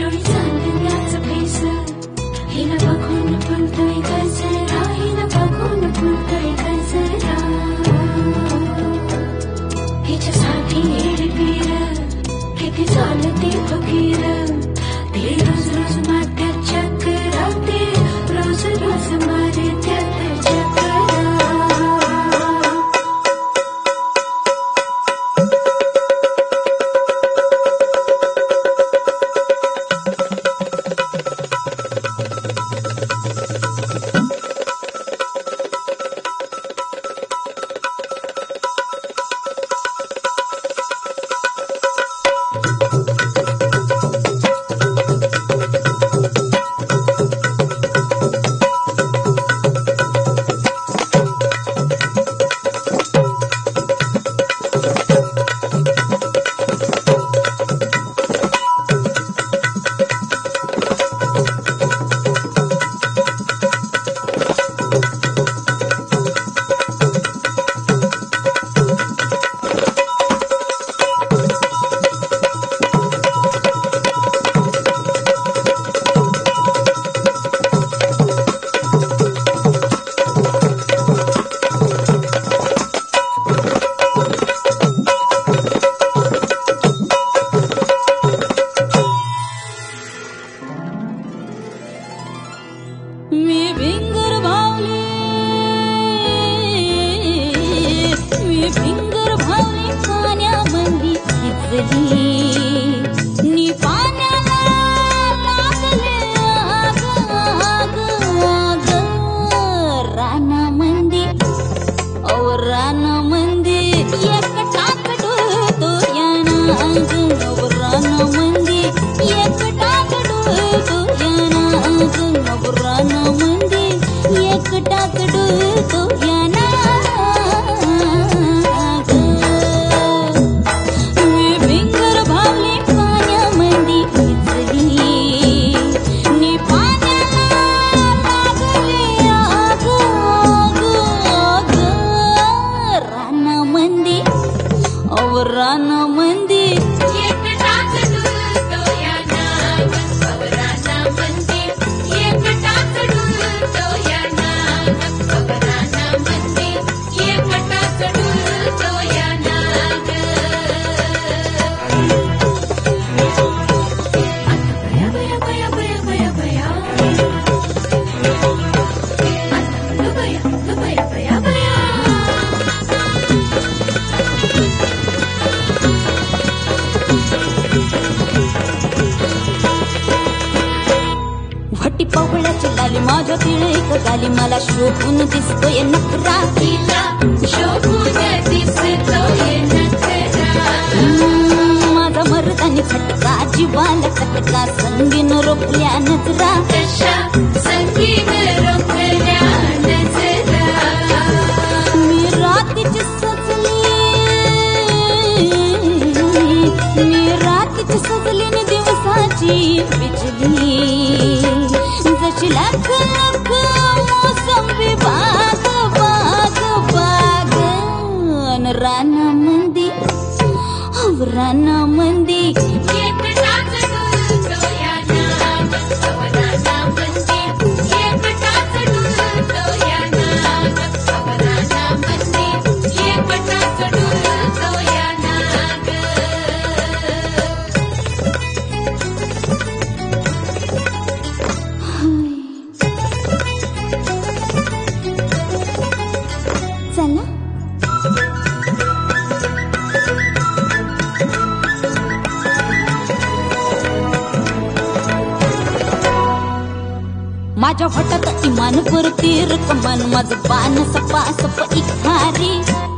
माझ्या होटात इमान परती रकमान माझ बाण सपा सप इखारी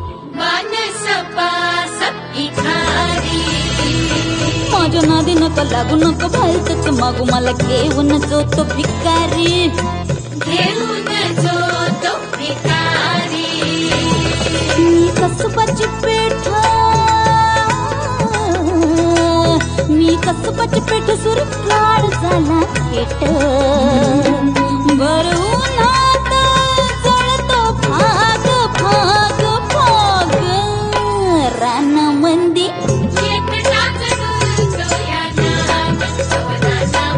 बाण सपा सप इखारी माझ्या नादी नका लागू नका भलतच मागू मला घेऊन जो तो भिकारी घेऊन जो तो भिकारी मी कसबाची पेठ मी कसबाची पेठ सुर काढ झाला पेट बरउनात जळतो भाग भाग भाग रानामंदी एकटाच डुलतो या नाग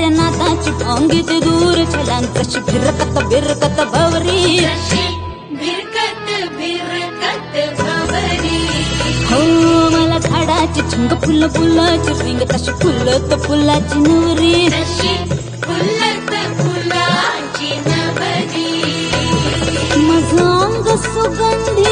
माझ्या नाताची भोंगी ते दूर छलान कशी भिरकत भिरकत भवरी हो मला झाडाची झुंग फुल फुलाची रिंग तशी फुलत फुलाची नवरी माझं अंग सुगंधी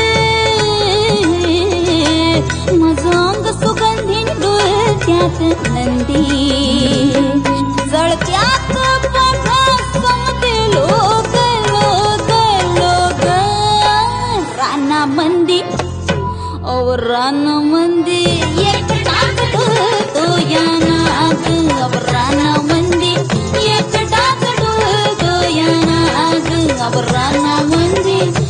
माझं अंग सुगंधी डोळ्यात नंदी जळत्यात बघा समते लोक लोक लोक राना मंदी ओ राना मंदी एक टाक तो या नाग अब राना मंदी एक टाक तो या नाग अब राना मंदी